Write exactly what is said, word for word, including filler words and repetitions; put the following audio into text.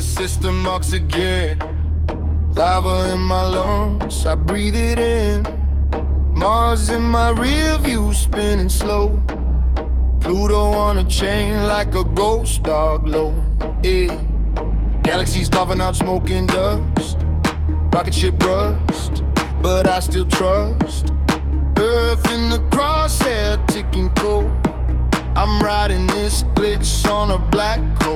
solar system marks again. Lava in my lungs, I breathe it in. Mars in my rear view, spinning slow. Pluto on a chain like a ghost dog low. Yeah. Galaxies coughing out smoke and dust. Rocket ship rust, but I still trust. Earth in the crosshair, ticking cold. I'm riding this glitch on a black hole.